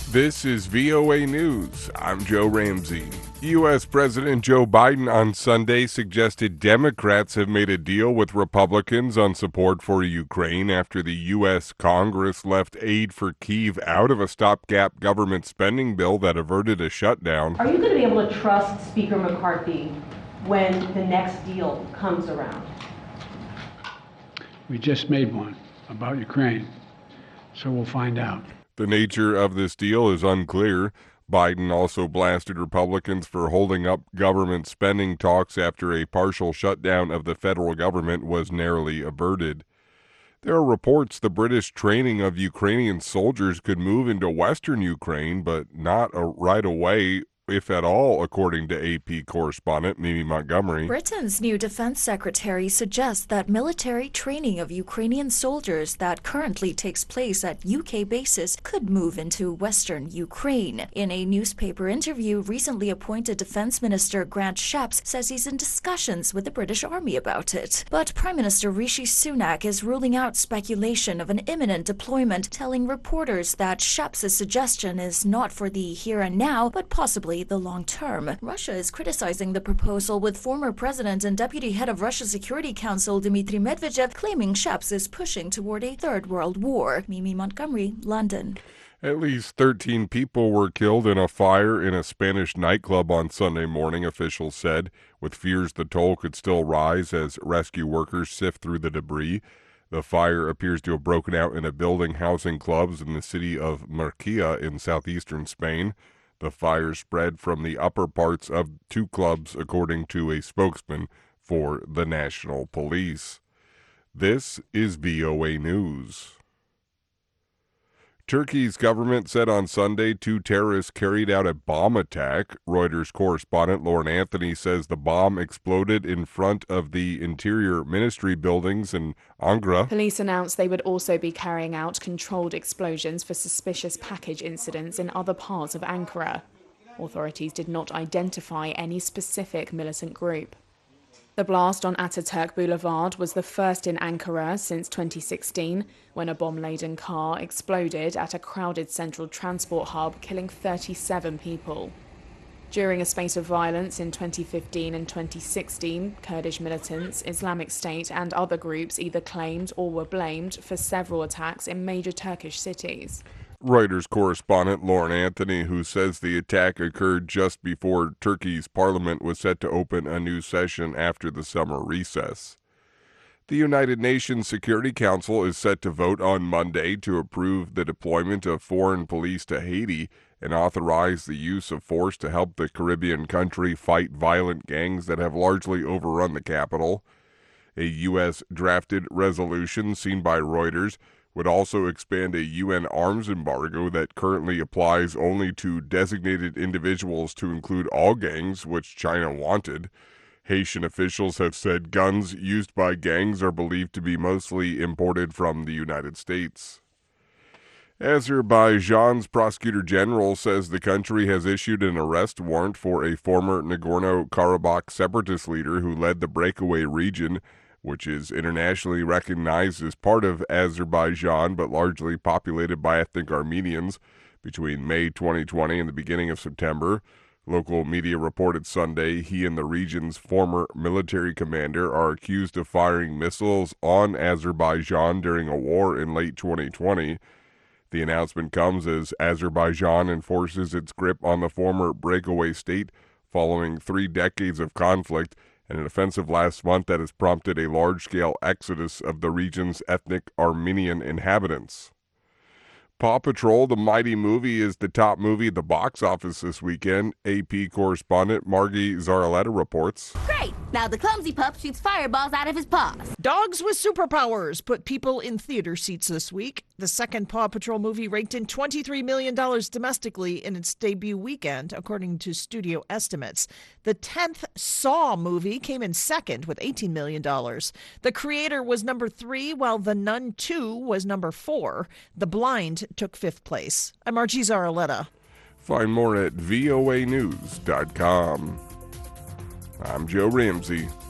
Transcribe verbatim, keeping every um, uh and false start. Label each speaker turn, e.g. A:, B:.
A: This is V O A News. I'm Joe Ramsey. U S. President Joe Biden on Sunday suggested Democrats have made a deal with Republicans on support for Ukraine after the U S. Congress left aid for Kyiv out of a stopgap government spending bill that averted a shutdown.
B: Are you going to be able to trust Speaker McCarthy when the next deal comes around?
C: We just made one about Ukraine, so we'll find out.
A: The nature of this deal is unclear. Biden also blasted Republicans for holding up government spending talks after a partial shutdown of the federal government was narrowly averted. There are reports the British training of Ukrainian soldiers could move into western Ukraine, but not a right away, if at all, according to A P correspondent Mimi Montgomery.
D: Britain's new defense secretary suggests that military training of Ukrainian soldiers that currently takes place at U K bases could move into western Ukraine. In a newspaper interview, recently appointed Defense Minister Grant Shapps says he's in discussions with the British Army about it. But Prime Minister Rishi Sunak is ruling out speculation of an imminent deployment, telling reporters that Shapps' suggestion is not for the here and now, but possibly the long term. Russia is criticizing the proposal, with former president and deputy head of Russia's Security Council Dmitry Medvedev claiming Shapps is pushing toward a third world war. Mimi Montgomery, London.
A: At least thirteen people were killed in a fire in a Spanish nightclub on Sunday morning, officials said, with fears the toll could still rise as rescue workers sift through the debris. The fire appears to have broken out in a building housing clubs in the city of Murcia in southeastern Spain. The fire spread from the upper parts of two clubs, according to a spokesman for the National Police. This is V O A News. Turkey's government said on Sunday two terrorists carried out a bomb attack. Reuters correspondent Lauren Anthony says the bomb exploded in front of the Interior Ministry buildings in Ankara.
E: Police announced they would also be carrying out controlled explosions for suspicious package incidents in other parts of Ankara. Authorities did not identify any specific militant group. The blast on Ataturk Boulevard was the first in Ankara since twenty sixteen, when a bomb-laden car exploded at a crowded central transport hub, killing thirty-seven people. During a spate of violence in twenty fifteen and twenty sixteen, Kurdish militants, Islamic State and other groups either claimed or were blamed for several attacks in major Turkish cities.
A: Reuters correspondent Lauren Anthony, who says the attack occurred just before Turkey's parliament was set to open a new session after the summer recess. The United Nations Security Council is set to vote on Monday to approve the deployment of foreign police to Haiti and authorize the use of force to help the Caribbean country fight violent gangs that have largely overrun the capital. A U S drafted resolution seen by Reuters would also expand a U N arms embargo that currently applies only to designated individuals to include all gangs, which China wanted. Haitian officials have said guns used by gangs are believed to be mostly imported from the United States. Azerbaijan's prosecutor general says the country has issued an arrest warrant for a former Nagorno-Karabakh separatist leader who led the breakaway region, which is internationally recognized as part of Azerbaijan but largely populated by ethnic Armenians, between May twenty twenty and the beginning of September. Local media reported Sunday he and the region's former military commander are accused of firing missiles on Azerbaijan during a war in late twenty twenty. The announcement comes as Azerbaijan enforces its grip on the former breakaway state following three decades of conflict and an offensive last month that has prompted a large-scale exodus of the region's ethnic Armenian inhabitants. Paw Patrol, the mighty movie, is the top movie at the box office this weekend. A P correspondent Margie Zaraletta reports.
F: Great! Now the clumsy pup shoots fireballs out of his paws.
G: Dogs with superpowers put people in theater seats this week. The second Paw Patrol movie raked in twenty-three million dollars domestically in its debut weekend, according to studio estimates. The tenth Saw movie came in second with eighteen million dollars. The Creator was number three, while The Nun two was number four. The Blind took fifth place. I'm Margie Zaraletta.
A: Find more at V O A news dot com. I'm Joe Ramsey.